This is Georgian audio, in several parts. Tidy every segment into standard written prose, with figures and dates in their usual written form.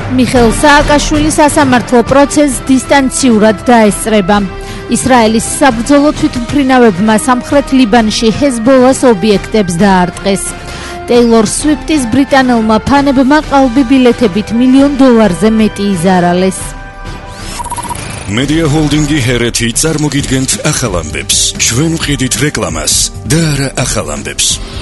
მიხეილ სააკაშვილის სასამართლო პროცესს დისტანციურად დაესწრება. ისრაელის საბრძოლო თვითმფრინავებმა სამხრეთ ლიბანში ჰეზბოლას ობიექტებს დაარტყეს. ტეილორ სვიფტის ბრიტანელმა ფანებმა ყალბი ბილეთებით $1 მილიონ მეტი იზარალეს. Media Holdingi Hereti წარმოგიდგენთ ახალ ამბებს. ჩვენ ვყიდით რეკლამას და არა ახალ ამბებს.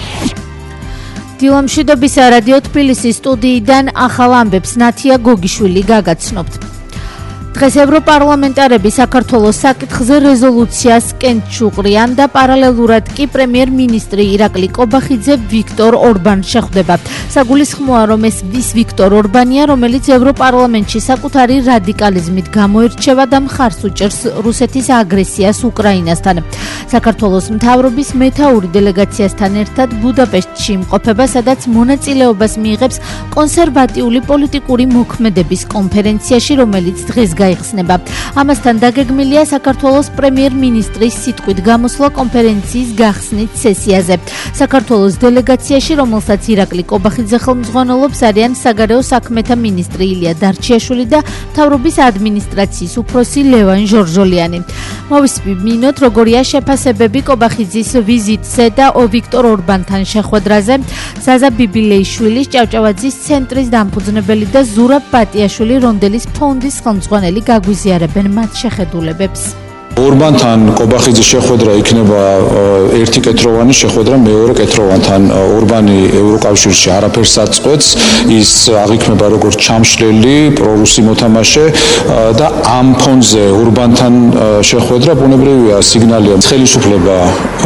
დილამშვიდობისა რადიო თბილისის სტუდიიდან ახალ ამბებს ნათია გოგიშვილი გაგაცნობთ. დღეს ევროპარლამენტარები საქართველოს საკითხზე რეზოლუციას კენჭუყრიან და პარალელურად კი პრემიერ-მინისტრი ირაკლი კობახიძე ვიქტორ ორბანს შეხვდება. საგულისხმოა, რომ ეს ვიქტორ ორბანია, რომელიც ევროპარლამენტში საკუთარი რადიკალიზმით გამოირჩევა და მხარს უჭერს რუსეთის აგრესიას უკრაინასთან. საქართველოს მთავრობის მეთაური დელეგაციასთან ერთად ბუდაპეშტში იმყოფება, სადაც მონაწილეობას მიიღებს კონსერვატიული პოლიტიკური მოქმედების კონფერენციაში, რომელიც დღეს გაიხსნება. ამასთან დაგეგმილია საქართველოს პრემიერ-მინისტრის სიტყვით გამოსვლა კონფერენციის გახსნით სესიაზე. საქართველოს დელეგაციაში, რომელსაც ირაკლი კობახიძე ხელმძღვანელობს, არიან საგარეო საქმეთა მინისტრი ილია დარჩიაშვილი და მთავრობის ადმინისტრაციის უფროსი ლევან ჟორჟოლიანი. მოვისმინოთ, როგორია შეფასებები კობახიძის ვიზიტზე და ვიქტორ ორბანთან შეხვედრაზე. ზაზა ბიბილეიშვილის, ჭავჭავაძის ცენტრის დამფუძნებელი და ზურაბ ბატიაშვილი რონდელის ფონდის ხელმძღვანელი გაგვიზიარებენ მათ შეხედულებებს. ორბანთან კობახიძის შეხვედრა იქნება ერთი კეთროვანი შეხვედრა მეორე კეთროვანთან. ორბანი ევროკავშირში არაფერს აწყვეტს, ის აღიქმება როგორც ჩამშლელი პრორუსი მოთამაშე და ამ ფონზე ორბანთან შეხვედრა ბუნებრივია სიგნალია. ხელისუფლება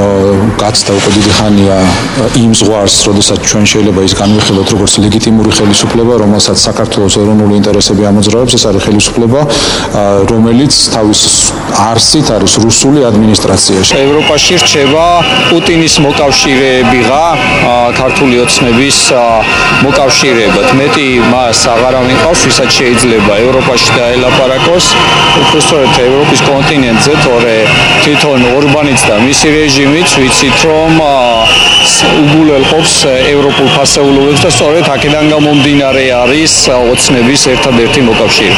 გაცდა უკვე დიდი ხანია იმ ზღვარს, როდესაც ჩვენ შეიძლება ის განვიხილოთ როგორც ლეგიტიმური ხელისუფლება, რომელსაც საქართველოს ეროვნული ინტერესები ამოძრავებს. ეს არის ხელისუფლება, რომელიც თავის არსით არის რუსული ადმინისტრაციაში. ევროპაში რჩება პუტინის მოკავშირეებიღა ქართული ოცნების მოკავშირეებად. მეტი მას აღარავინ ყავს, ვისაც შეიძლება ევროპაში დაელაპარაკოს. უბრალოდ ევროპის კონტინენტზე თორე თვითონ ორბანიც და მისი რეჟიმიც ვიცით, რომ უგულელყოფს ევროპულ ფასეულობებს და სწორედ აქედან გამომდინარე არის ოცნების ერთადერთი მოკავშირე.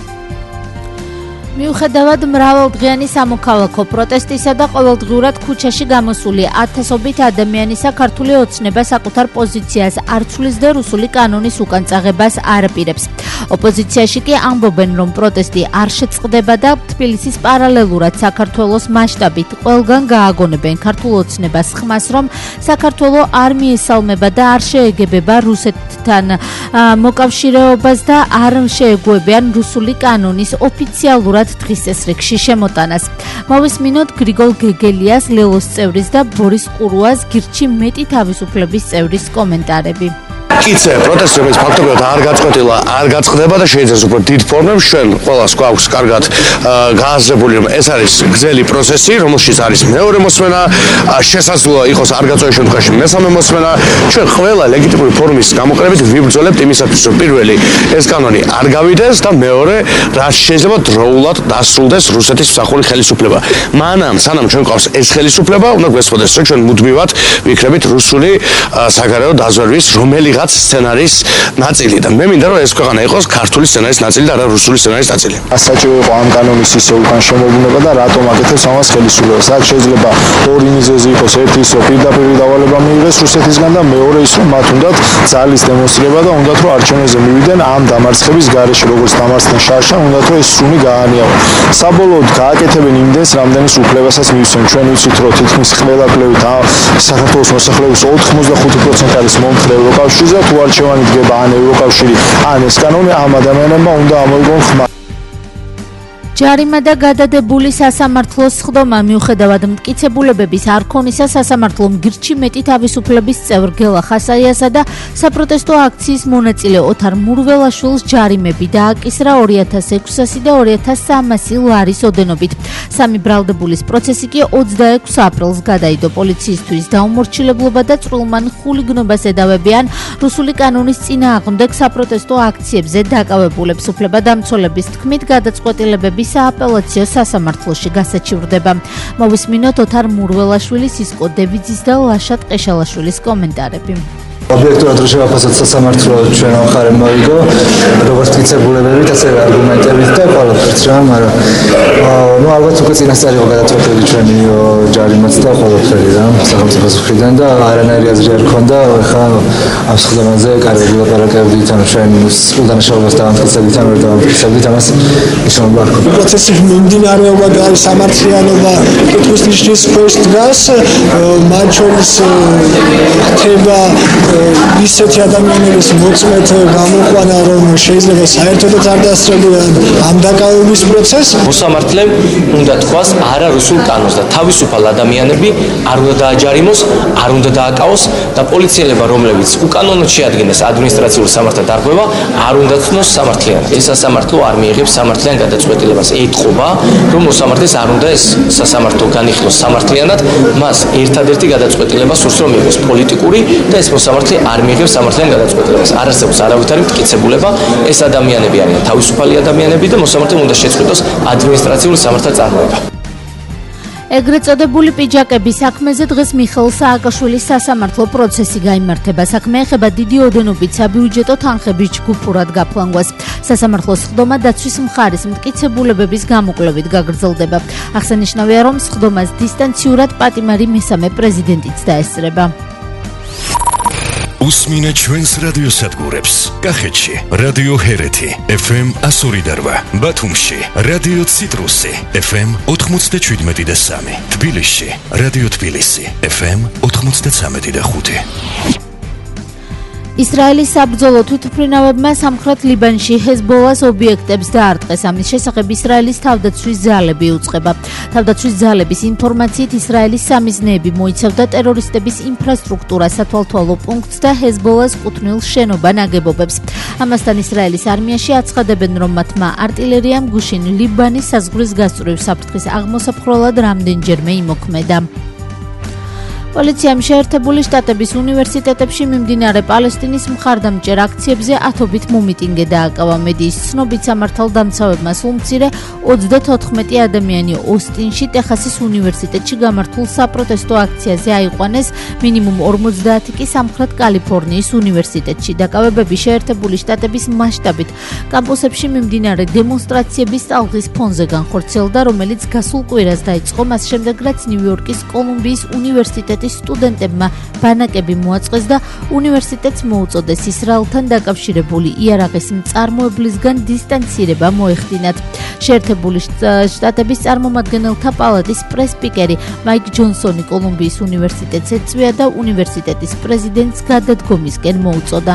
მიუხედავად მრავალდღიანი სამოქალაქო პროტესტისა და ყოველდღიურად ქუჩაში გამოსული ათასობით ადამიანისა, ქართული ოცნება საკუთარ პოზიციას არ ცვლის და რუსული კანონის უკან წაღებას არ აპირებს. ოპოზიციაში კი ამბობენ, რომ პროტესტი არ შეწყდება და თბილისის პარალელურად საქართველოს მასშტაბით ყველგან გააგონებენ ქართულ ოცნებას ხმას, რომ საქართველო არ მიესალმება და არ შეეგებება რუსეთთან მოკავშირეობას და არ შეეგუებიან რუსული კანონის ოფიციალურად დღის წესრიგში შემოტანას. მოვისმინოთ გრიგოლ გეგელიას, ლელოს წევრის და ბორის ყურუას, გირჩი მეტი თავისუფლების წევრის კომენტარები. კიცე პროტესტების ფაქტობრივად არ გაწყვეტილა, არ გაწყდება და შეიძლება უფრო დიდ ფორმებს ჩვენ ყველას გვაქვს კარგად გააზრებული, რომ ეს არის გრძელი პროცესი, რომელშიც არის მეორე მოსმენა, შესაძლოა იყოს არ გაწყვეტილ შემთხვევაში მესამე მოსმენა. ჩვენ ყველა ლეგიტიმური ფორმის გამოყენებით ვიბრძოლებთ იმისათვის, რომ პირველი ეს კანონი არ გავიდეს და მეორე რაც შეიძლება დროულად დასრულდეს რუსეთის მსახური ხელისუფლება. მანამ სანამ ჩვენ ყავს ეს ხელისუფლება, უნდა გვესწოდეს, რომ ჩვენ მუდმივად ვიქნებით რუსული საგარეო დაზვერვის რომელიღაც სცენარის ნაწილი და მე მინდა რომ ეს ქვეყანა იყოს ქართული სცენარის ნაწილი და არა რუსული სცენარის ნაწილი. საჭირო იყო ამ კანონის ისე უკან შემოგვინება და რატომ აკეთებს ამას ხელისუფლებას? აქ შეიძლება ორი მიზეზი იყოს, ერთი ის რომ პირდაპირ დავალება მიიღეს რუსეთისგან და მეორე ის რომ მათ უნდათ ძალის დემონსტრირება და უნდათ რომ არჩევნებზე მივიდნენ ამ დამარცხების გარეშე, როგორც დამარცხდნენ შარშან, უნდათ რომ ეს სუნი გაანიავონ. საბოლოოდ გააკეთებენ იმდენს, რამდენის უფლებასაც მივცემენ. ჩვენ ვიცით რომ თითქმის ყველა კვლევით საქართველოს მოსახლეობის 85% არის მომხრე ევროკავშირზე. თუ არჩევანი დგება ან ევროკავშირი ან ეს კანონი, ამ ადამიანებმა უნდა ამოიგონ ხმა. ჯარიმა და გადადებული სასამართლოს სხდომა. მიუხედავად მტკიცებულებების არქონისა, სასამართლომ გირჩი მეტი თავისუფლების წევრ გელა ხასაიასა და საპროტესტო აქციის მონაწილე ოთარ მურველაშვილს ჯარიმები დააკისრა 2600 და 2300 ლარის ოდენობით. სამი ბრალდებულის პროცესი კი 26 აპრილს გადაიდო. პოლიციისთვის დაუმორჩილებლობა და წვრილმან ხულიგნობას ედავებიან რუსული კანონის წინააღმდეგ საპროტესტო აქციებზე დაკავებულებს. უფლებადამცველების თქმით, გადაწყვეტილებები სააპელაციო სასამართლოში გასაჩივრდება. მოვისმინოთ ოთარ მურველაშვილის, ისკო დევიძის და ლაშა ტყეშალაშვილის კომენტარები. ობიექტურად რო შევაფასოთ სასამართლო ჩვენ მხარემ მოიგო, როგორც მტკიცებულებებით, ასე არგუმენტებით და ყველაფერს რა, მაგრამ ალბათ უკვე წინასწარ იყო გადაწყვეტილი ჩვენი ჯარიმაც და ყველაფერი რა, სახელმწიფოს მხრიდან და არანაირი აზრი არ ქონდა, ხა ამ სხდომაზე კარგად ვილაპარაკებდით, ანუ ჩვენ სულდანაშაობას დავამტკიცებდით, ან ვერ დავამტკიცებდით, ამას მნიშვნელობა არ ქონდა. პროცესის მიმდინარეობა და სამართლიანობა კითხვის ნიშნის ქვეშ დგას, მათ შორის ხდება ისეთი ადამიანების მოწმეთ გამოყვანა, რომ შეიძლება საერთოდაც არ დასწრებულან ამ დაკავების პროცესს. მოსამართლემ უნდა თქვას არარუსულ კანონს და თავისუფალ ადამიანები არ უნდა დააჯარიმოს, არ უნდა დააკავოს და პოლიციელებმა, რომლებიც უკანონოდ შეადგენეს ადმინისტრაციულ სამართალ დარღვევა, არ უნდა თქნოს სამართლიანად. ეს სასამართლო არ მიიღებს სამართლიან გადაწყვეტილებას. ეთყობა, რომ მოსამართლეს არ უნდა ეს სასამართლო განიხილოს სამართლიანად, მას ერთადერთი გადაწყვეტილება სურს რომ მიიღოს პოლიტიკური და ეს მოსამართლე არ მიიღებს სამართლიან გადაწყვეტილებას. არ არსებობს არავითარი მტკიცებულება, ეს ადამიანები არიან თავისუფალი ადამიანები და მოსამართლემ უნდა შეწყვიტოს ადმინისტრაციული სამართალ წარმოება. ეგრეთ წოდებული პიჯაკების საქმეზე დღეს მიხეილ სააკაშვილის სასამართლო პროცესი გაიმართება. საქმე ეხება დიდი ოდენობით საბიუჯეტო თანხების ჯგუფურად გაფლანგვას. სასამართლოს სხდომა დაცვის მხარის მტკიცებულებების გამოკვლევით გაგრძელდება. აღსანიშნავია, რომ სხდომას დისტანციურად პატიმარი მესამე პრეზიდენტიც დაესწრება. უსმინეთ ჩვენს რადიოსადგურებს. კახეთში რადიო ჰერეთი FM 102.8, ბათუმში რადიო ციტრუსი FM 97.3, თბილისში რადიო თბილისი FM 93.5. ისრაელის საბრძოლო თვითმფრინავებმა სამხრეთ ლიბანში ჰეზბოლას ობიექტებს დაარტყეს. ამის შესახებ ისრაელის თავდაცვის ძალები უწყება. თავდაცვის ძალების ინფორმაციით ისრაელის სამიზნეები მოიცავდა ტერორისტების ინფრასტრუქტურა, სათვალთვალო პუნქტს და ჰეზბოლას კუთვნილ შენობა-ნაგებობებს. ამასთან ისრაელის არმიაში აცხადებენ, რომ მათმა არტილერიამ გუშინ ლიბანის საზღვრის გასწვრივ საფრთხის აღმოსაფხროლად რამდენჯერმე იმოქმედა. პოლიციამ შეერთებული შტატების უნივერსიტეტებში მიმდინარე პალესტინის მხარდამჭერ აქციებზე ათობით მომიტინგე დააკავა. მედიის ცნობით სამართალდამცავებმა სულ მცირე 34 ადამიანი ოსტინში, ტეხასის უნივერსიტეტში გამართულ საპროტესტო აქციაზე აიყვანეს, მინიმუმ 50 კი სამხრეთ კალიფორნიის უნივერსიტეტში. დაკავებები შეერთებული შტატების მასშტაბით კამპუსებში მიმდინარე დემონსტრაციების ტალღის ფონზე განხორციელდა, რომელიც გასულ კვირას დაიწყო, მას შემდეგ რაც ნიუ-იორკის კოლუმბიის უნივერსიტეტის სტუდენტებმა ბანაკები მოაწყვეს და უნივერსიტეტს მოუწოდეს ისრაელთან დაკავშირებული იარაღის მწარმოებლისგან დისტანცირება მოეხდინათ. შეერთებული შტატების წარმომადგენელთა პალატის პრეს-სპიკერი მაიკ ჯონსონი კოლუმბიის უნივერსიტეტს ეწვია და უნივერსიტეტის პრეზიდენტს გადადგომისკენ მოუწოდა.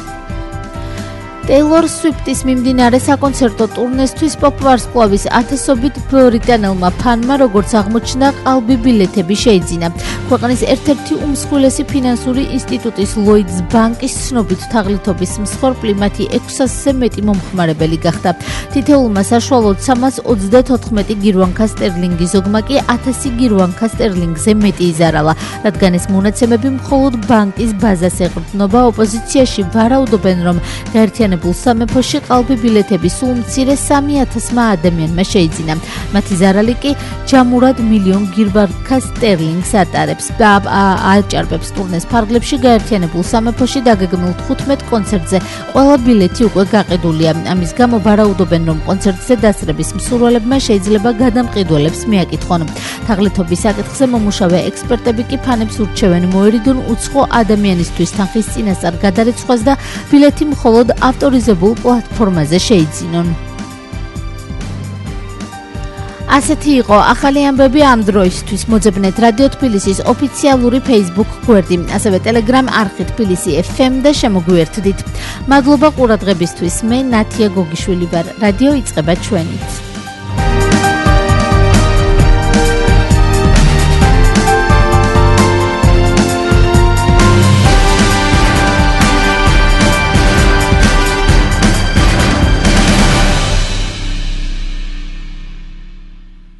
Taylor Swift-ის მიმდინარე საკონცერტო ტურნესთვის პოპ ვარსკვლავის ათასობით ბრიტანელმა ფანმა, როგორც აღმოჩნდა, ყალბი ბილეთები შეიძინა. ქვეყნის ერთ-ერთი უმსხვილესი ფინანსური ინსტიტუტის Lloyds ბანკის ცნობით თაღლითობის მსხვერპლი მათი 600-ზე მეტი მომხმარებელი გახდა. თითოეულმა საშუალოდ 324 გირვანქა სტერლინგი, ზოგმა კი 1000 გირვანქა სტერლინგზე მეტი იზარალა, რადგან ეს მონაცემები მხოლოდ ბანკის ბაზას ეყრდნობა. ოპოზიციაში ვარაუდობენ, რომ გაერთიანებულ სამეფოში ყალბი ბილეთები სულ მცირე 3000 ადამიანმა შეიძინა. მათი ზარალი კი ჯამურად მილიონ გირვანქა სტერლინგს ატარებს და აჭარბებს ტურნეს ფარგლებში. გაერთიანებულ სამეფოში დაგეგმილ 15 კონცერტზე ყველა ბილეთი უკვე გაყიდულია. ამის გამო ვარაუდობენ, რომ კონცერტზე დასწრების მსურველებმა შეიძლება გადამყიდველებს მიაკითხონ. თაღლითობის საკითხზე მომუშავე ექსპერტები კი ფანებს ურჩევენ მოერიდონ უცხო ადამიანისთვის თანხის წინასწარ გადარიცხვას და ბილეთი მხოლოდ ავტორიზებულ პლატფორმაზე შეიძინონ. ასეთი იყო ახალი ამბები ამ დროისთვის. მოძებნეთ რადიო თბილისის ოფიციალური Facebook გვერდი, ასევე Telegram არხი თბილისი FM და შემოგვიერთდით. მადლობა ყურადღებისთვის. მე ნათია გოგიშვილი ვარ. რადიო იწყება ჩვენით.